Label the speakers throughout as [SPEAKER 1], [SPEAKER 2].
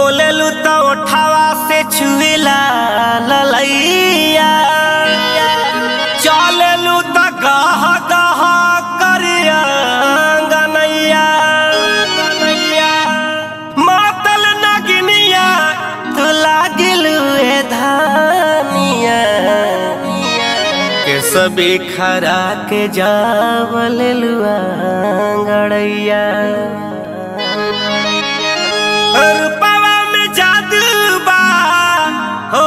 [SPEAKER 1] बोलेलू तो उठावा से छुएला ललैया, चलेलू तो गह गह करिया गनैया। मातल नगिनिया तू लागिलू ए धानिया, के सबे खरा के जावलेलू गड़ैया। रूपवा में जादू बा हो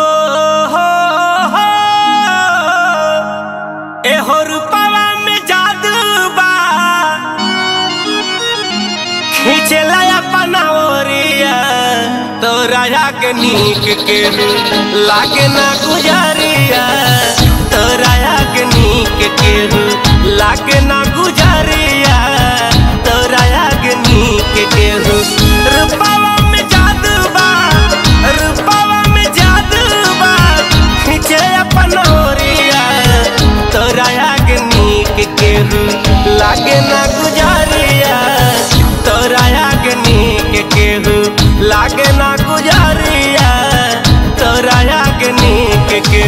[SPEAKER 1] एहो रूपवा में जादू बा, खींचला अपना ओरिया तोरा के नीक के लागे ना गुजारिया, तोरा के नीक के लागे ना गुजारिया, तोरा के नीक के रूपवा में जादू बा, रूपवा में जादू बा, खींचे अपन ओरिया तोरा के नीक के लागे ना गुजारिया, तोरा के नीक के लागे ना गुजारिया, तोरा के नीक के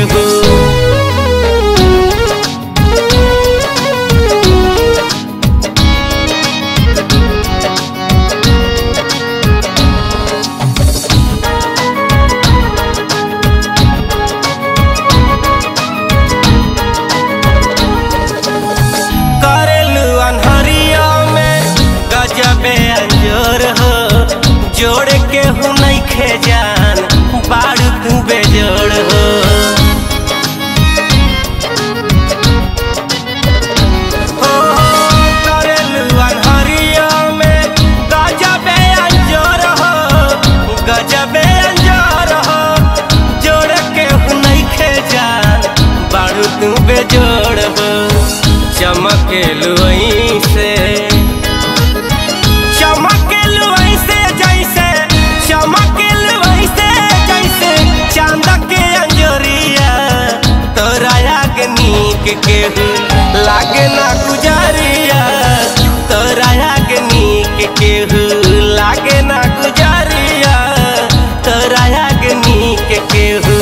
[SPEAKER 1] जोड़ के हूँ नहीं खेजान बारू तू बेजोड़ हो। करेलू अनहरिया में गजबे अंजोर हो, गजबे अंजोर हो, जोड़ के हूँ नहीं खेजान बारू तू बेजोड़ हो। चमकेलू ऐसे चांद के अंजोरिया, तोरा के नीक के लागे ना गुजारिया, तोरा के नीक के लागे ना गुजारिया, तोरा के नीक के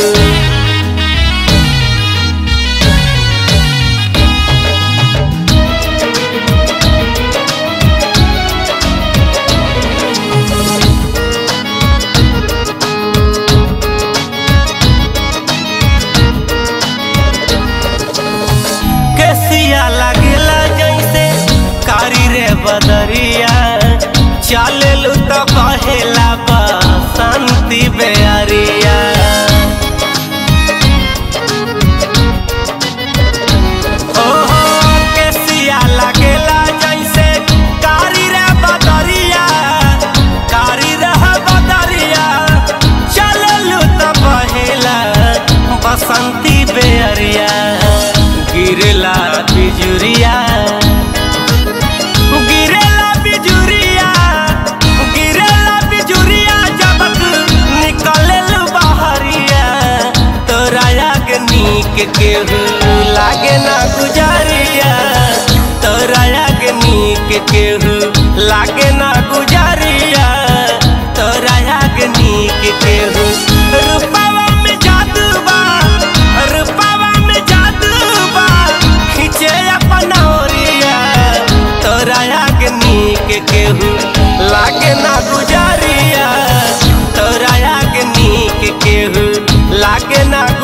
[SPEAKER 1] लागेला जैसे कारी रे बदरिया, चलेलू तो बहेला बसंती बेअरिया। केसिया लागेला जैसे कारी रे बदरिया, कारी रे बदरिया, चलेलू तो बहेला बसंती बेअरिया। गिरला बिजुरिया, गिरला बिजुरिया, गिरला बिजुरिया, जब निकललू बहरिया तोरा के नीक के लागे ना गुजारिया, तोरा के नीक के लागे ना गुजारिया, तोरा के नीक के रूपवा में जादू बा, रूपवा में जादू बा, खींचे अपना ओरिया तोरा के नीक के लागे ना गुजारिया, तोरा के नीक के लागे ना